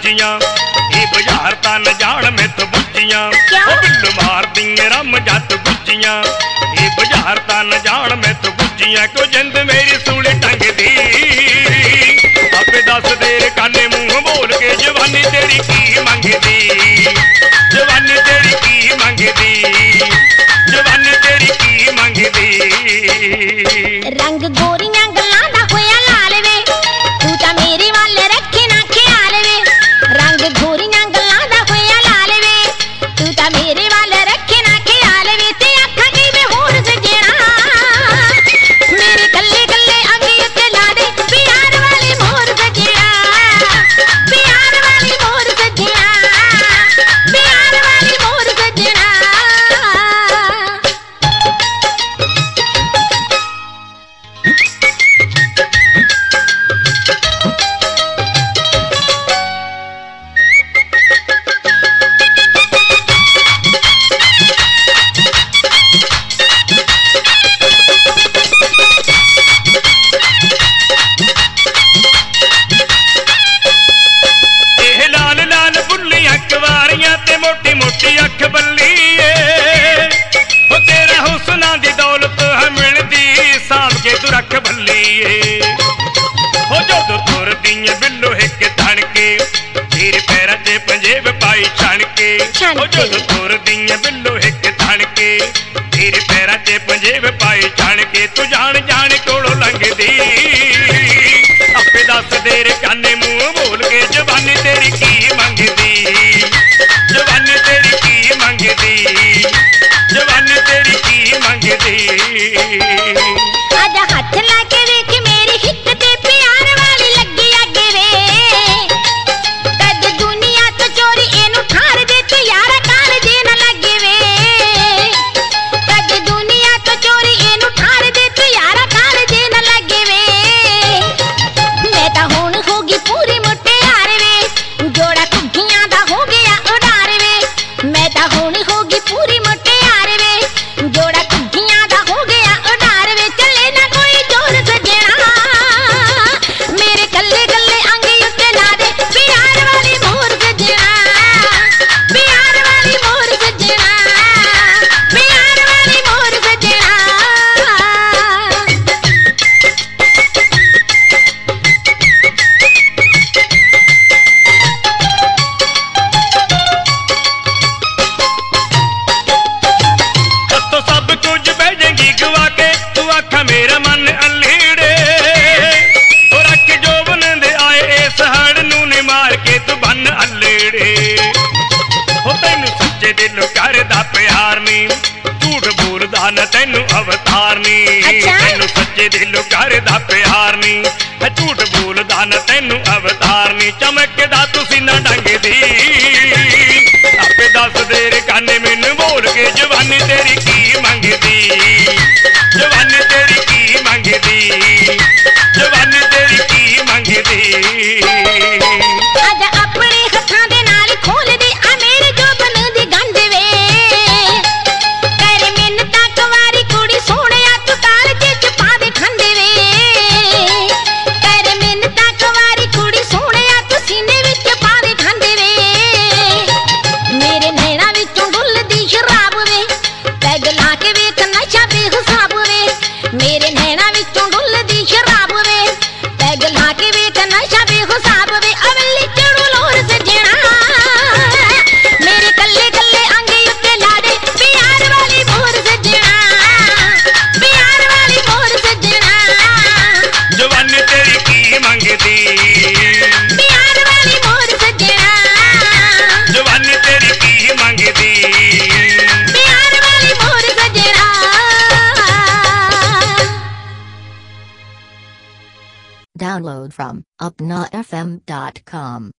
गुज्जियां ये बाजार ता न जान मैथ बुज्जियां बिल्लो मार दिए रम जत गुज्जियां ये बाजार ता न जान मैथ बुज्जियां क्यों जिंद मेरी सूली टंग दी आपे दस देर काने मुंह बोल के जवानी तेरी की मंगदी जवानी तेरी की मंगदी जवानी तेरी की मंगदी रंग गोरियां गल्लां दा होया लाल वे तू तां मेरे वाल रखे ना ख्याल वे रंग गोरियां गल्लां दा होया लाल वे तू तां मेरे वाल रखे ना ख्याल वे ते आखां की वे होर सजना मेरे कल्ले कल्ले अंग उत्ते ला दे प्यार वाली मोर सजना प्यार वाली मोर सजना प्यार वाली मोर सजना मोटी मोटी अख बल्ली हो तेरा हुस्ना दी दौलत है मिलदी साम के तू रख बल्ली हो जो तुर दिए बिल्लो हिक धन के तेरे पैर च पंजेब पाई छण के हो जो तुर दिए बिल्लो हिक धन के तेरे पैर च पंजेब पाई छण के तू जान जान कोलों लंघदी आपे दस देर काने मुंह बोल के जवानी तेरी की मंगदी जवानी तेरी की मंगदी जवानी तेरी की मंगदी आजा हाथ लाके वेख मेरी हित ते प्यार वाली लगी अगे वे कद दुनिया तो चोरी एनु ठार दे ते यारा काल जे न लगे वे कद दुनिया तो चोरी एनु ठार दे ते यारा काल जे न लगे वे मैं ता हुण होगी पूरी मुटियार वे जोड़ा कुग्गियां दा हो गया उडार वे मैं ता हुण होगी पूरी मुटियार वे जोड़ा कुग्गियां दा हो गया उडार वे चले ना कोई जोर सजना मेरे कल्ले कल्ले अंग उत्ते ला दे प्यार वाली मोर सजना प्यार वाली मोर सजना प्यार वाली मोर सजना तो सब कुछ भेजेंगी गवा के तू आखा मेरा मन अलीड़े और रख जो बन दे आए इस हड़ नू ने मार के तू बन अलीड़े हो तैनू सच्चे दिलों करदा प्यार नी झूठ बोलदा न तैनू अवतार नी तैनू सच्चे दिलों करदा प्यार नी झूठ बोलदा न तैनू अवतार नी चमकदा तुसी ना डंगदी आपे दस देर काने मैनू बोल के जवानी तेरी की मंगदी जवानी तेरी की मंगदी जवानी तेरी की मंगदी आजा अपने हत्थां दे नाल खोल दे आ मेरे जोबन दी गंढ वे कर मिन्नतां कुवारी कुड़ी सोहणिया तू ताल च छपा दे खंड वे कर मिन्नतां कुवारी कुड़ी सोहणिया तू सीने विच पा दे खंड वे मेरे नैना विचों डुलदी शराब वे पैग ला के वेख नशा बेहिसाब वे मेरे नैना विचों डुलदी शराब वे पैग ला के वेख नशा बेहिसाब वे अवली चढ़ू लोर सजना मेरे कल्ले कल्ले अंग उत्ते ला दे प्यार वाली मोर सजना प्यार वाली मोर सजना जवानी तेरी की मंगदी प्यार वाली मोर सजना जवानी तेरी की मंगदी प्यार वाली मोर सजना Download from upnafm.com.